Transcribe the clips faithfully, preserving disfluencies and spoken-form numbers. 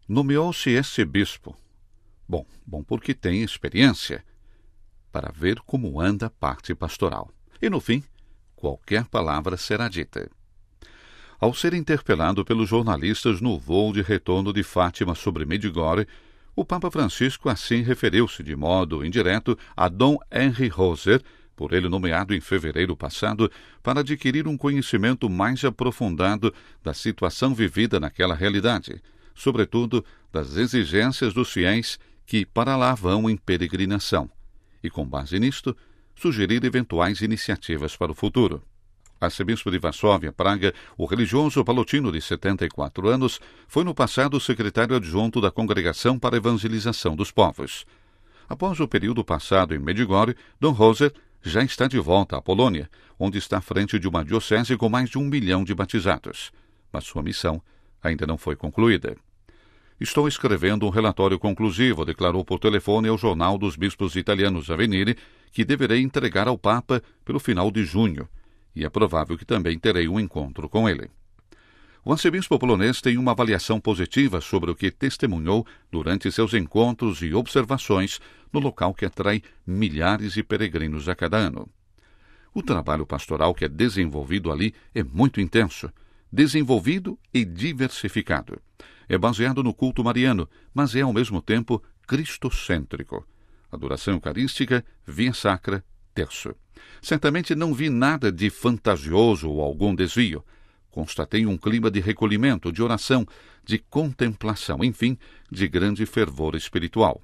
Nomeou-se esse bispo. Bom, bom porque tem experiência, para ver como anda a parte pastoral. E no fim, qualquer palavra será dita. Ao ser interpelado pelos jornalistas no voo de retorno de Fátima sobre Medjugorje, o Papa Francisco assim referiu-se de modo indireto a Dom Henry Roser, por ele nomeado em fevereiro passado, para adquirir um conhecimento mais aprofundado da situação vivida naquela realidade, sobretudo das exigências dos fiéis que para lá vão em peregrinação, e com base nisto, sugerir eventuais iniciativas para o futuro. Arcebispo de Varsóvia, Praga, o religioso palotino de setenta e quatro anos, foi no passado secretário adjunto da Congregação para a Evangelização dos Povos. Após o período passado em Medjugorje, Dom Roser já está de volta à Polônia, onde está à frente de uma diocese com mais de um milhão de batizados. Mas sua missão ainda não foi concluída. Estou escrevendo um relatório conclusivo, declarou por telefone ao Jornal dos Bispos Italianos Avvenire, que deverei entregar ao Papa pelo final de junho, e é provável que também terei um encontro com ele. O arcebispo polonês tem uma avaliação positiva sobre o que testemunhou durante seus encontros e observações no local que atrai milhares de peregrinos a cada ano. O trabalho pastoral que é desenvolvido ali é muito intenso, desenvolvido e diversificado. É baseado no culto mariano, mas é ao mesmo tempo cristocêntrico. Adoração eucarística, via sacra, terço. Certamente não vi nada de fantasioso ou algum desvio. Constatei um clima de recolhimento, de oração, de contemplação, enfim, de grande fervor espiritual.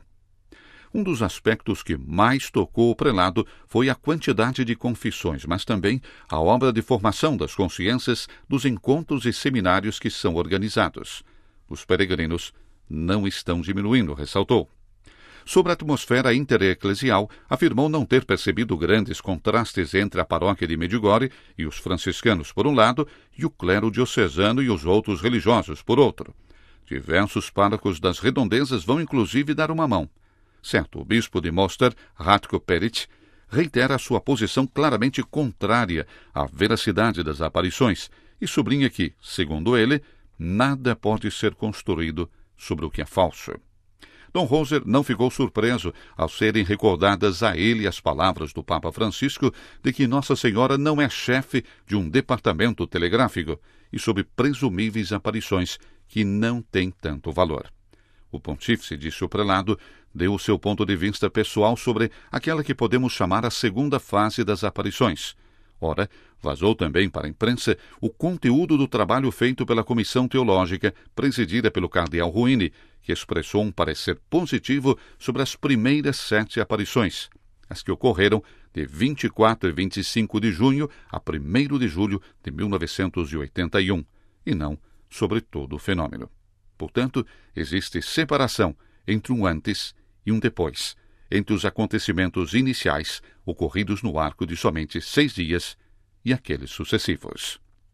Um dos aspectos que mais tocou o prelado foi a quantidade de confissões, mas também a obra de formação das consciências dos encontros e seminários que são organizados. Os peregrinos não estão diminuindo, ressaltou. Sobre a atmosfera intereclesial, afirmou não ter percebido grandes contrastes entre a paróquia de Medjugorje e os franciscanos, por um lado, e o clero diocesano e os outros religiosos, por outro. Diversos párocos das redondezas vão inclusive dar uma mão. Certo, o bispo de Mostar, Ratko Peric, reitera sua posição claramente contrária à veracidade das aparições e sublinha que, segundo ele, nada pode ser construído sobre o que é falso. Dom Roser não ficou surpreso ao serem recordadas a ele as palavras do Papa Francisco de que Nossa Senhora não é chefe de um departamento telegráfico e sobre presumíveis aparições que não têm tanto valor. O pontífice, disse o prelado, deu o seu ponto de vista pessoal sobre aquela que podemos chamar a segunda fase das aparições. Ora, vazou também para a imprensa o conteúdo do trabalho feito pela Comissão Teológica, presidida pelo cardeal Ruini, que expressou um parecer positivo sobre as primeiras sete aparições, as que ocorreram de vinte e quatro e vinte e cinco de junho a primeiro de julho de mil novecentos e oitenta e um, e não sobre todo o fenômeno. Portanto, existe separação entre um antes e um depois, entre os acontecimentos iniciais ocorridos no arco de somente seis dias e aqueles sucessivos.